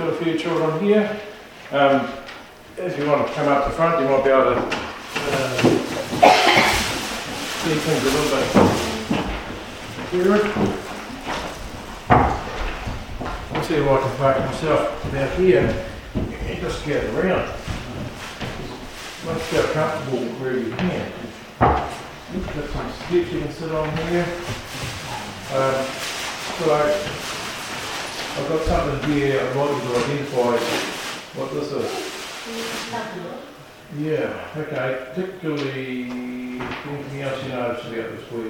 got a few children here. If you want to come up the front, you might be able to see things a little bit clearer. I'll see if I can park myself about here and just get around. Once you get comfortable where you can. Got some steps you can sit on here. So I've got something here I'd like you to identify what this is. Yeah, okay. Particularly anything else you notice about this wheel?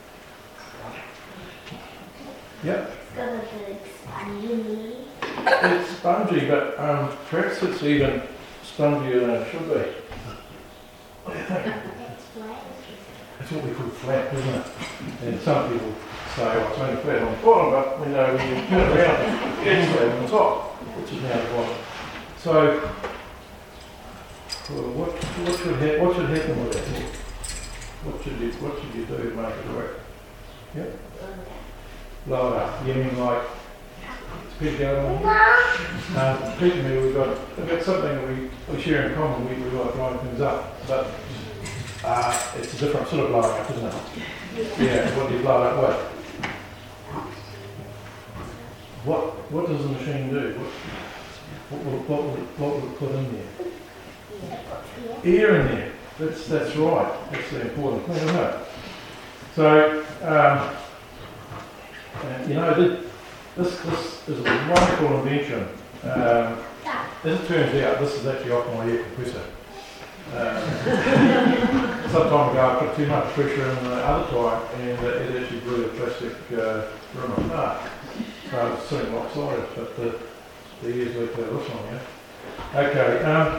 Yep. It's got a bit spongy. It's spongy, but perhaps it's even spongier than it should be. What do you think? It's flat. It's what we call flat, isn't it? And some people say, oh, it's only flat on the bottom, but we know when you turn it around, it's flat on the top, which is now the bottom. So, what should happen with that? What should you do to make it work? Yep. Lower up. You mean like it's Pete going on? Pete and me, we've got something we share in common. We like blowing things up, but it's a different sort of blowing up, isn't it? Yeah. What do you blow it up with? What does the machine do? What will it put in there? Air in there. That's right. That's the important thing, isn't it? So, this is a wonderful invention. As it turns out, this is actually off my air compressor. Some time ago, I put too much pressure in the other tyre, and it actually blew the plastic rim apart. So it's sitting lopsided, but the ears worked out this one, yeah. Okay.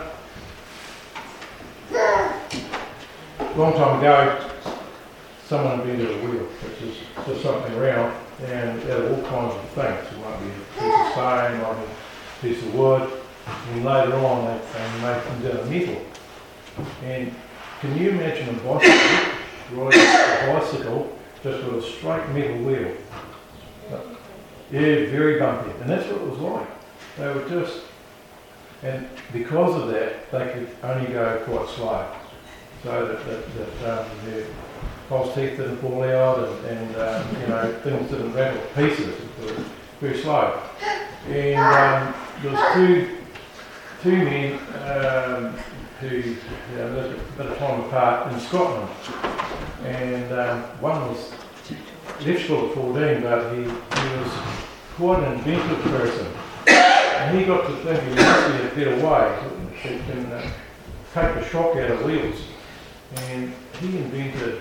Long time ago, someone invented a wheel, which is just something round and out of all kinds of things. It might be a piece of stone, it might be a piece of wood, and later on they make things out of metal. And can you imagine a bicycle, riding a bicycle just with a straight metal wheel? Yeah, very bumpy, and that's what it was like. They were just, and because of that, they could only go quite slow. So that their false teeth didn't fall out and things didn't rattle to pieces. It was very slow. And there was two men who lived a bit of time apart in Scotland. And one was electrical at 14, but he was quite an inventive person. And he got to thinking there must be a better way to can take the shock out of wheels. And he invented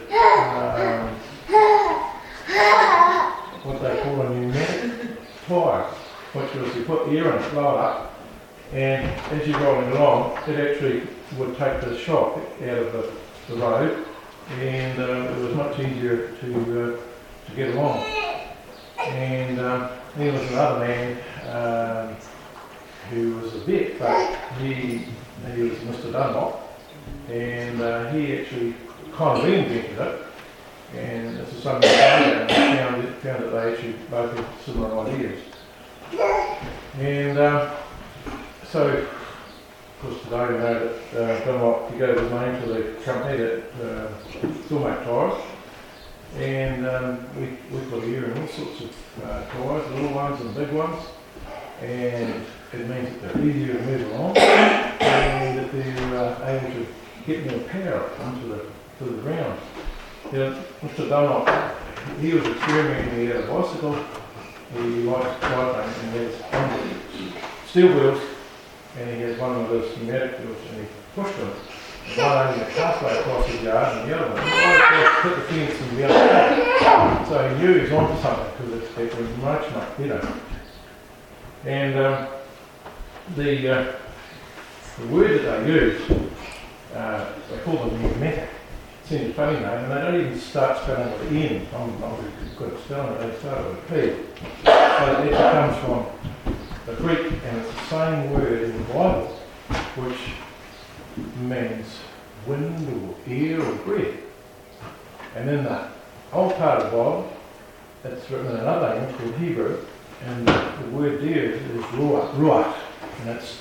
what they call a pneumatic tyre, which was you put air in it, blow it up, and as you're rolling along, it actually would take the shock out of the road, and it was much easier to get along. And there was another man who was a vet, but he was Mr. Dunlop. And he actually kind of reinvented it, and this is something and found that they actually both had similar ideas. And so, of course, today we know that Dunlop, you go to the name for the company that still make tyres, and we put air in all sorts of tyres, little ones and big ones, and it means that they're easier to move along, and that they're able to get more power onto the ground. Mr. Dunlop, he was experimenting. He had a bicycle, he liked cycling, and he had steel wheels, and he had one of those pneumatic wheels, and he pushed them. One only a halfway across his yard, and the other one hit the fence and the other way. So he knew he was onto something because it was much better. And the word that they used, they call them pneumatic. It seems a funny name, and they don't even start spelling with an N. I'm not good at spelling it, they start with a P. So it comes from the Greek, and it's the same word in the Bible, which means wind or air or breath. And in the old part of the Bible, it's written in another language called Hebrew, And the word there is ruach, and it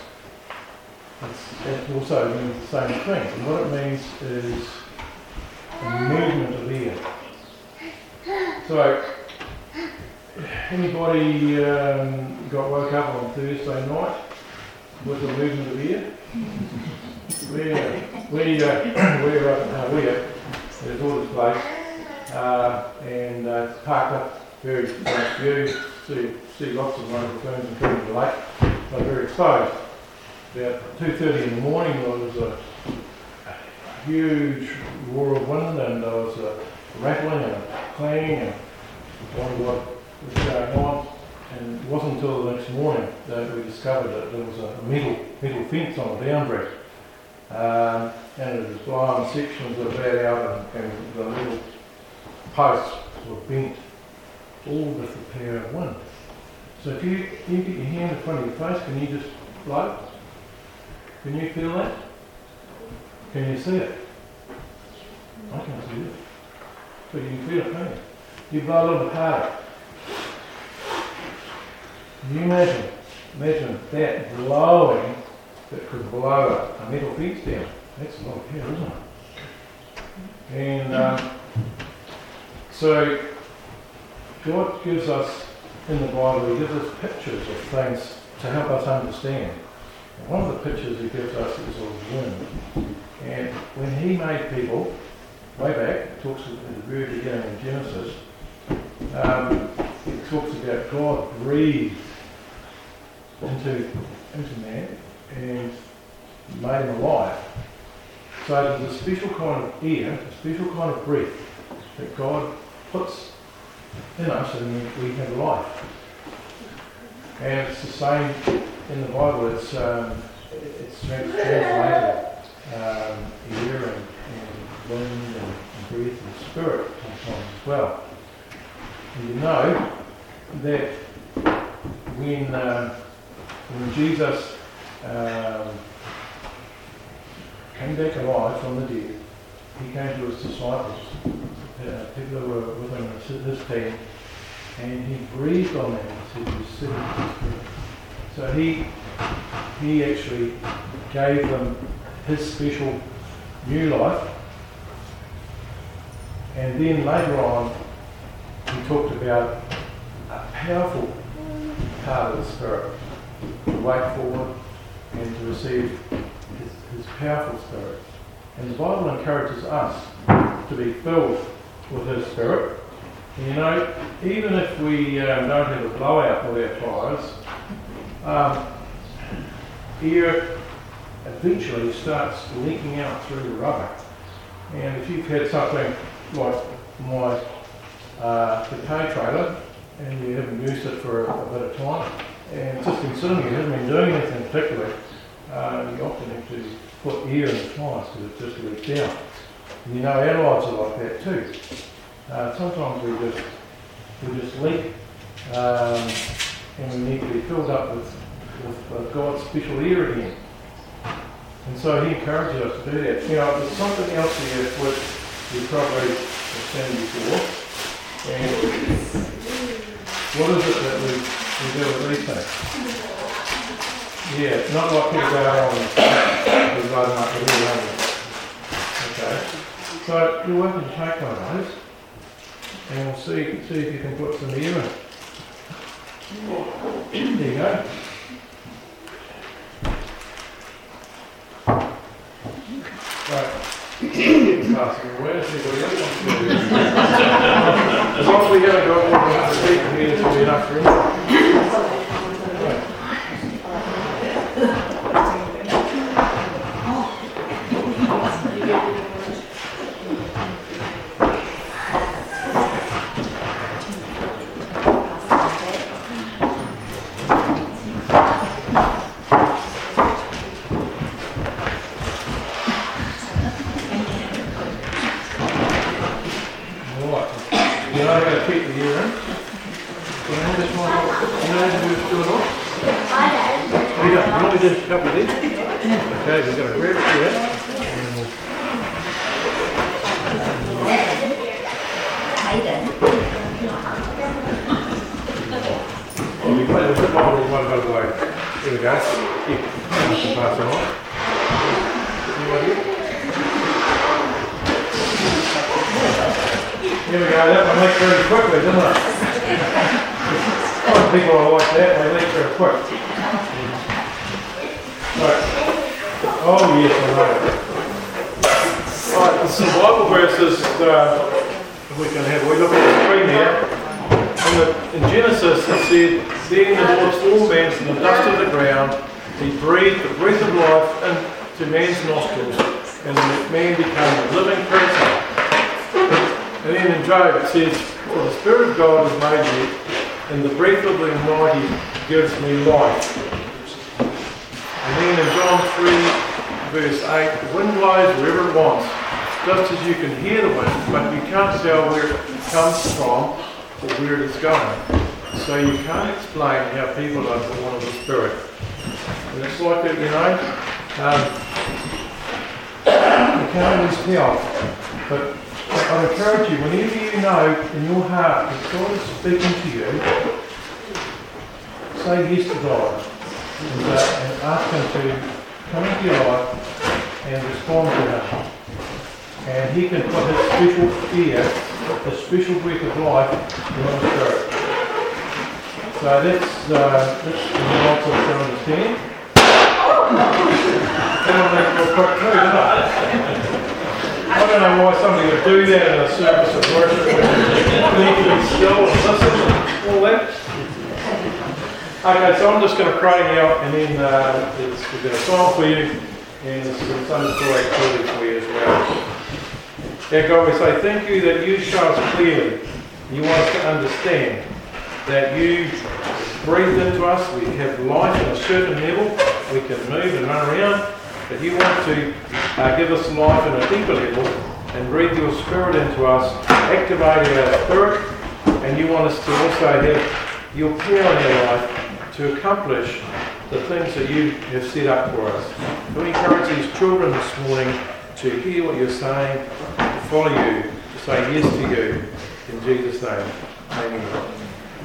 also means the same thing. And what it means is a movement of air. So, anybody got woke up on Thursday night with a movement of air? We're up at Hawea, there's all this place, and parked up, very nice view, see lots of wonderful things, including the lake, but very exposed. About 2:30 in the morning there was a huge roar of wind, and there was a rattling and a clanging, and I wondered what was going on. And it wasn't until the next morning that we discovered that there was a metal fence on the boundary. And it was blown sections of that out, and the little posts were bent, all with the power of wind. So if you get your hand in front of your face, can you just blow? Can you feel that? Can you see it? I can't see it. But you can feel it, can't you? You blow a little bit harder. Can you imagine that blowing that could blow a metal fence down? That's a lot of power, isn't it? And so God gives us, in the Bible, He gives us pictures of things to help us understand. And one of the pictures He gives us is of wind. And when He made people, way back, it talks at the very beginning in Genesis, it talks about God breathed into man and made him alive. So there's a special kind of air, a special kind of breath that God puts in us, and we have life. And it's the same in the Bible. It's translated air and wind and breath and spirit sometimes as well. And you know that when Jesus came back alive from the dead, He came to His disciples, people who were with Him, His team, and He breathed on them and said, "You sit in His spirit." So He actually gave them His special new life. And then later on, He talked about a powerful part of the Spirit, to wait forward and to receive His powerful Spirit. And the Bible encourages us to be filled with His Spirit. And you know, even if we don't have a blowout with our tyres, air eventually starts leaking out through the rubber. And if you've had something like my decay trailer, and you haven't used it for a bit of time, and it's just been sitting here, you haven't been doing anything particularly, you often have to put air in the tyres because it just leaks out. And you know, our lives are like that too. Sometimes we just leak, and we need to be filled up with God's special air again. And so He encourages us to do that. You know, there's something else here which you probably have seen before. And what is it that we do with these things? Yeah, it's not like people go on and we load them up with all others. Okay. So you're welcome to take one of those, and we'll see if you can put some air in. There you go. Right. Passing away, see what else wants to do. As long as we haven't got more than 100 people here, this will be enough for everyone. Just a couple of these. Okay, we've got a grab here. you play a bit longer than one by the way. Here we go. You can pass it on. Here we go, that one leaked very quickly, didn't it? Some people are like that, they leak very quick. Right. Oh yes, I know. Right, some Bible verses, if we can have a look at the screen here. In Genesis it said, then the Lord formed man from the dust of the ground, he breathed the breath of life into man's nostrils, and the man became a living creature. And then in Job it says, for the Spirit of God has made me, and the breath of the Almighty gives me life. And then in John 3 verse 8, the wind blows wherever it wants, just as you can hear the wind, but you can't tell where it comes from or where it is going. So you can't explain how people are born of the Spirit. And it's like that, you know, you can't always tell. But I encourage you, whenever you know in your heart that God is speaking to you, say yes to God and ask Him to come into your life and respond to Him. And He can put His special fear, His special breath of life in your spirit. So that's lots of to understand. I don't know why somebody would do that in a service of worship when you need to be still and listen and all that. Okay, so I'm just going to pray now, and then we've got a song for you, and there's some Sunday school activity for you as well. Dear God, we say thank you that you show us clearly. You want us to understand that you breathed into us. We have life at a certain level. We can move and run around. But you want to give us life at a deeper level and breathe your Spirit into us, activate our spirit, and you want us to also have your power in our life to accomplish the things that you have set up for us. So we encourage these children this morning to hear what you're saying, to follow you, to say yes to you. In Jesus' name, amen.